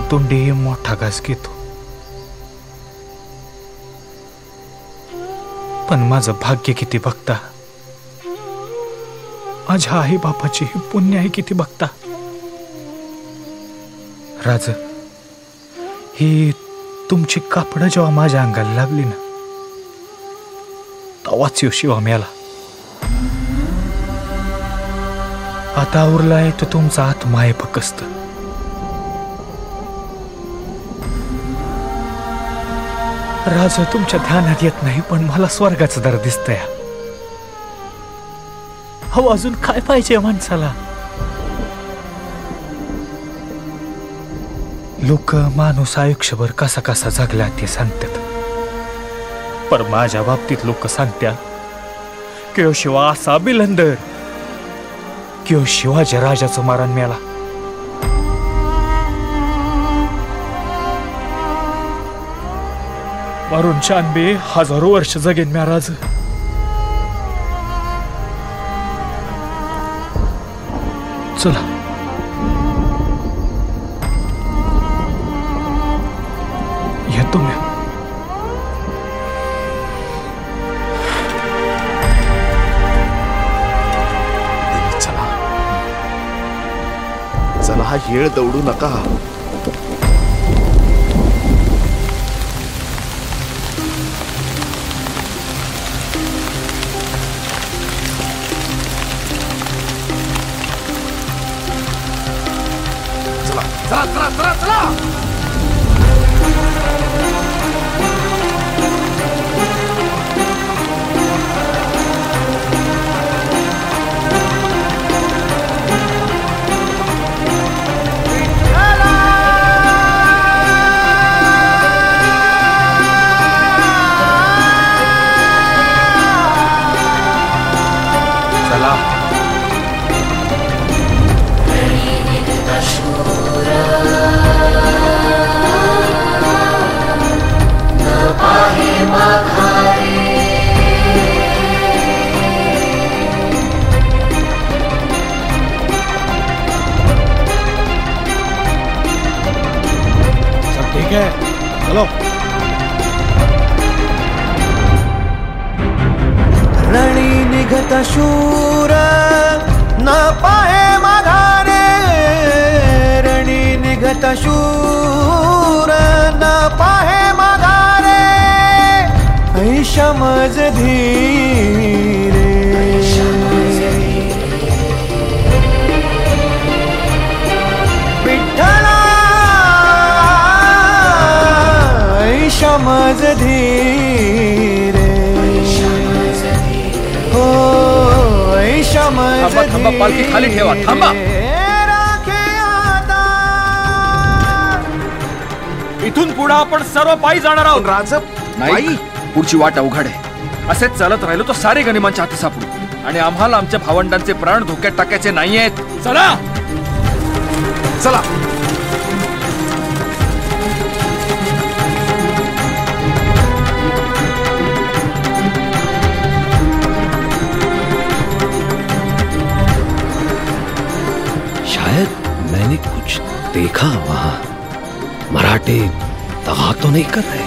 तोंडी मोठा घास घेतो, पण माझं भाग्य किती बघता, माझ्या आई बापाची पुण्य आहे किती बघता. राज, ही तुमची कापडं जेव्हा माझ्या अंगाला लागली ना, तवाच शिवा मेला. आता उरलाय तो तुमचा आत्मा आहे फकस्त. राज, तुमच्या ध्यानात येत नाही, पण मला स्वर्गाचं दर दिसतंय. हो, अजून काय पाहिजे माणसाला? लोक माणूस आयुष्यभर कसा कसा जगला ते सांगतात, पर माझ्या बाबतीत लोक सांगत्या किंवा शिवा असा बिलंदर किंवा शिवाजी राजाचं मारण मेला. मारून 96,000 वर्ष जगेन म्या राज. चला, येतो मी. चला चला, हा येळ दौडू नका. चला चला चला चला. चलो. रणी निघत शूर न पाहे माघारे, रणी निघत शूर न पाहे माघारे, ऐशमज धीरे. विठ्ठला ऐशमज धीरे. हो ऐशमज थांबा, पालखी खाली ठेवा. थांबा. इथून पुढे आपण सर्व पायी जाणार आहोत. राज, नाही, पुढची वाट अवघड आहे. असेच चालत राहिलो तर सारे गनिमांच्या हाती सापडू, आणि आम्हाला आमच्या भावंडांचे प्राण धोक्यात टाकायचे नाहीयेत. चला चला. शायद मैंने कुछ देखा वहां. मराठे दगा तो नहीं कर रहे?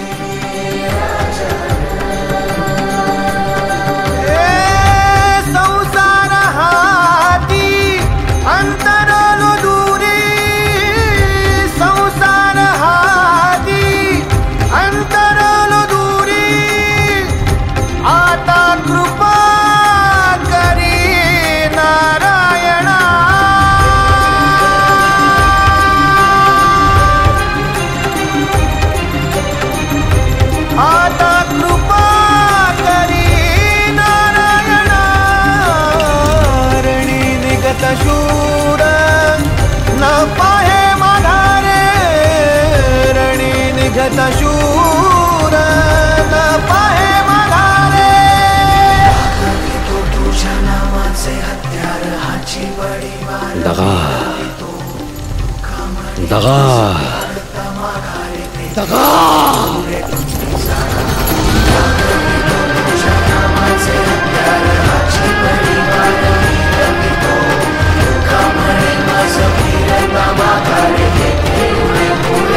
संसार हाती अंतरलो दूरी, संसार हाती अंतरलो दूरी, आता कृपा करी नारायणा. आता कृपा करी नारायणा. रणी निघत शूर न पाहे माघारे, रणी निघत शूर न पाहे माघारे. दगा दगा दगा. माघारे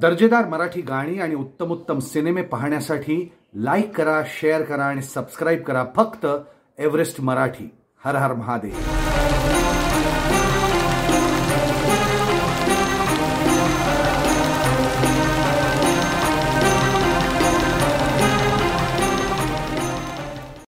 दर्जेदार मराठी गाणी आणि उत्तमोत्तम सिनेमे पाहण्यासाठी लाईक करा, शेअर करा आणि सबस्क्राईब करा फक्त एव्हरेस्ट मराठी. हर हर महादेव.